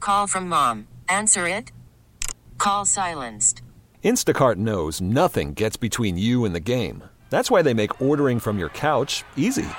Call from mom. Answer it. Call silenced. Instacart knows nothing gets between you and the game. That's why they make ordering from your couch easy.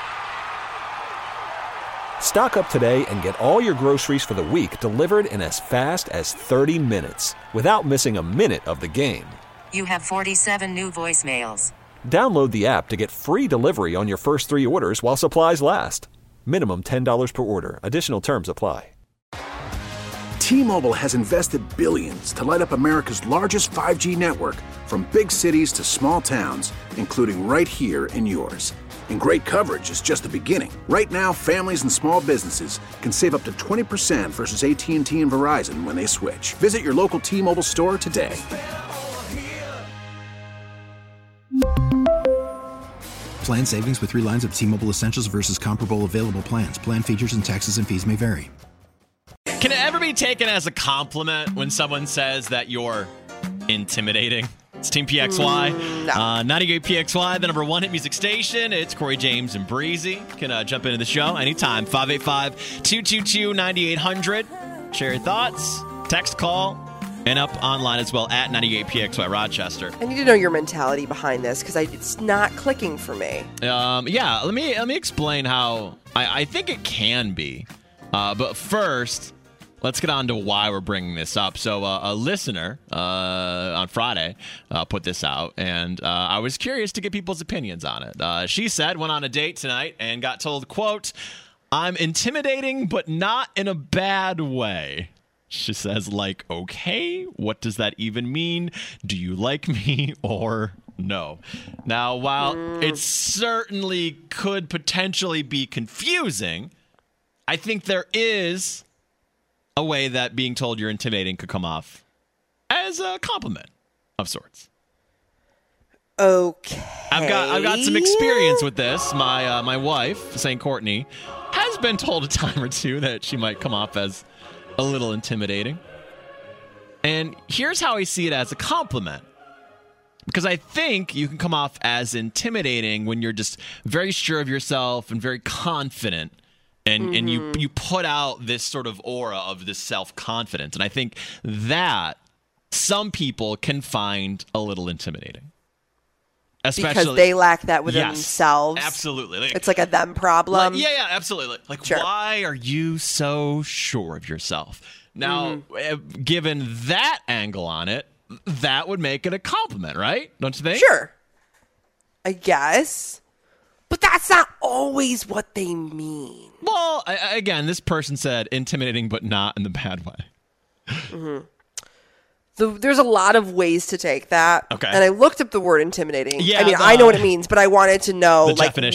Stock up today and get all your groceries for the week delivered in as fast as 30 minutes without missing a minute of the game. You have 47 new voicemails. Download the app to get free delivery on your first 3 orders while supplies last. Minimum $10 per order. Additional terms apply. T-Mobile has invested billions to light up America's largest 5G network, from big cities to small towns, including right here in yours. And great coverage is just the beginning. Right now, families and small businesses can save up to 20% versus AT&T and Verizon when they switch. Visit your local T-Mobile store today. Plan savings with 3 lines of T-Mobile Essentials versus comparable available plans. Plan features and taxes and fees may vary. Can it ever be taken as a compliment when someone says that you're intimidating? It's Team PXY. No. 98 PXY, the number 1 hit music station. It's Corey James and Breezy. Can jump into the show anytime. 585-222-9800. Share your thoughts. Text, call, and up online as well at 98 PXY Rochester. I need to know your mentality behind this because it's not clicking for me. Yeah, let me explain how I think it can be. But first, let's get on to why we're bringing this up. So a listener on Friday put this out, and I was curious to get people's opinions on it. She said, went on a date tonight and got told, quote, "I'm intimidating, but not in a bad way." She says, like, okay, what does that even mean? Do you like me or no? Now, while it certainly could potentially be confusing, I think there is a way that being told you're intimidating could come off as a compliment of sorts. Okay. I've got some experience with this. My wife, St. Courtney, has been told a time or two that she might come off as a little intimidating. And here's how I see it as a compliment. Because I think you can come off as intimidating when you're just very sure of yourself and very confident. And you put out this sort of aura of this self-confidence. And I think that some people can find a little intimidating. Especially because they lack that within themselves. Absolutely. It's like a them problem. Yeah, absolutely. Like, sure. Why are you so sure of yourself? Now, given that angle on it, that would make it a compliment, right? Don't you think? Sure. I guess. But that's not always what they mean. Well, again, this person said intimidating, but not in the bad way. Mm-hmm. There's a lot of ways to take that. Okay. And I looked up the word intimidating. Yeah, I mean, I know what it means, but I wanted to know like definition.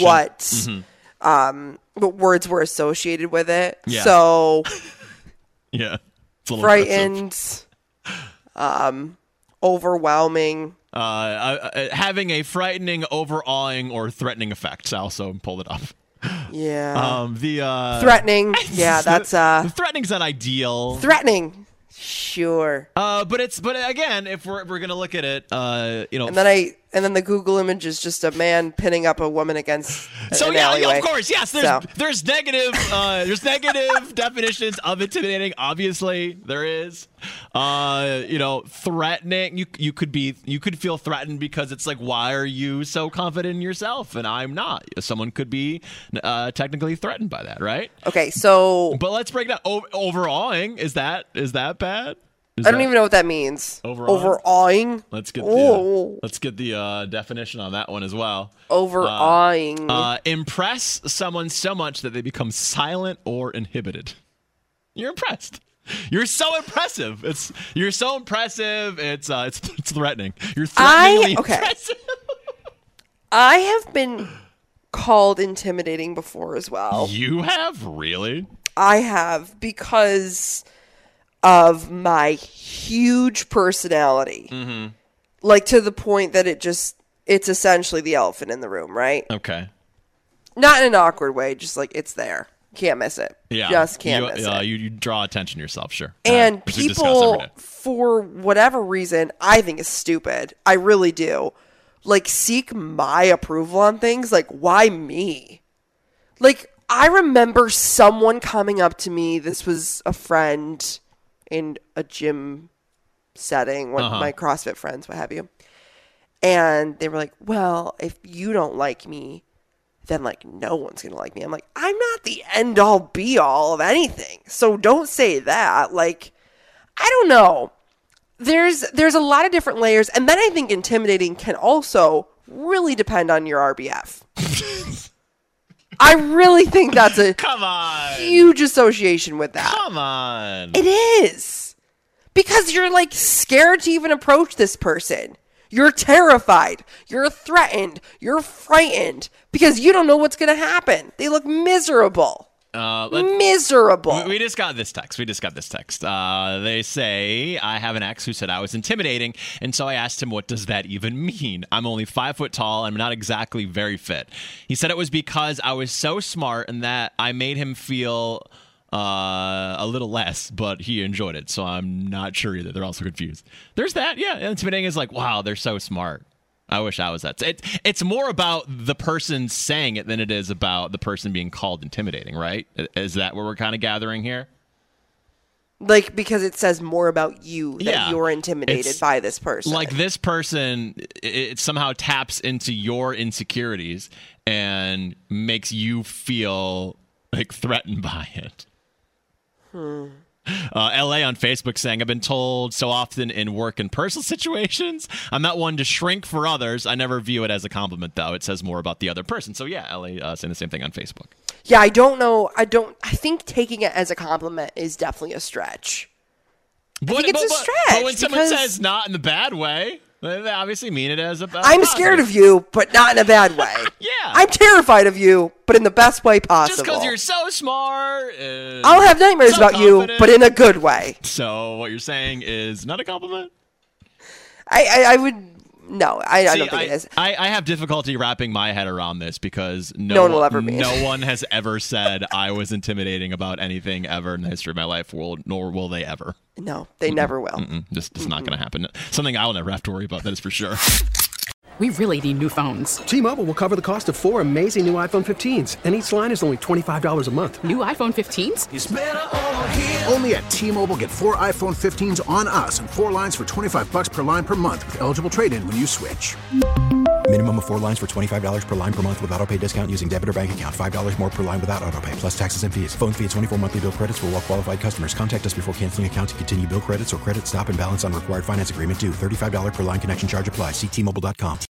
what words were associated with it. Yeah. So yeah. It's a little frightened, overwhelming. Having a frightening, overawing, or threatening effect. I also pulled it up. Yeah. Threatening. Yeah, that's threatening's not ideal. Threatening. Sure. But again, if we're gonna look at it, And then the Google image is just a man pinning up a woman against an alleyway. Of course, yes. There's negative definitions of intimidating. Obviously, there is. Threatening. You could feel threatened because it's like, why are you so confident in yourself and I'm not? Someone could be technically threatened by that, right? Okay, so but let's break down. Overawing, is that bad? I don't even know what that means. Overawing. Let's get the definition on that one as well. Overawing. Impress someone so much that they become silent or inhibited. You're impressed. You're so impressive. You're so impressive. It's threatening. You're threateningly impressive. I have been called intimidating before as well. You have? Really? I have, because of my huge personality. Mm-hmm. Like, to the point that it's essentially the elephant in the room, right? Okay. Not in an awkward way, just like it's there. Can't miss it. Yeah. Just can't miss it. You draw attention to yourself, sure. And people, for whatever reason, I think is stupid. I really do. Like, seek my approval on things. Like, why me? Like, I remember someone coming up to me. This was a friend in a gym setting, one of my CrossFit friends, what have you. And they were like, well, if you don't like me, then like no one's going to like me. I'm like, I'm not the end all be all of anything. So don't say that. Like, I don't know. There's a lot of different layers. And then I think intimidating can also really depend on your RBF. I really think that's a huge association with that. Come on. It is. Because you're like scared to even approach this person. You're terrified. You're threatened. You're frightened because you don't know what's going to happen. They look miserable. Miserable. We just got this text. They say, I have an ex who said I was intimidating, and so I asked him, what does that even mean? I'm only 5 foot tall. I'm not exactly very fit. He said it was because I was so smart and that I made him feel a little less, but he enjoyed it, so I'm not sure either. They're also confused. There's that. Yeah, intimidating is like, wow, they're so smart. I wish I was that. It's more about the person saying it than it is about the person being called intimidating, right? Is that what we're kind of gathering here? Like, because it says more about you that you're intimidated by this person. Like this person, it somehow taps into your insecurities and makes you feel like threatened by it. LA on Facebook saying, I've been told so often in work and personal situations, I'm not one to shrink for others. I never view it as a compliment, though. It says more about the other person. So yeah, LA saying the same thing on Facebook. Yeah, I don't know. I think taking it as a compliment is definitely a stretch. I think it's a stretch. But when someone says not in the bad way, they obviously mean it as a I'm scared of you, but not in a bad way. Yeah. I'm terrified of you, but in the best way possible. Just because you're so smart. I'll have nightmares about you, but in a good way. So what you're saying is not a compliment? I would... No, I don't think it is. I have difficulty wrapping my head around this because no one will ever be. No one has ever said I was intimidating about anything ever in the history of my life, nor will they ever. No, they never will. Just not going to happen. Something I'll never have to worry about, that is for sure. We really need new phones. T-Mobile will cover the cost of 4 amazing new iPhone 15s, and each line is only $25 a month. New iPhone 15s? It's better over here. Only at T-Mobile, get 4 iPhone 15s on us and 4 lines for $25 per line per month with eligible trade-in when you switch. Minimum of 4 lines for $25 per line per month with autopay discount using debit or bank account. $5 more per line without autopay, plus taxes and fees. Phone fee at 24 monthly bill credits for well-qualified customers. Contact us before canceling account to continue bill credits or credit stop and balance on required finance agreement due. $35 per line connection charge applies. See T-Mobile.com.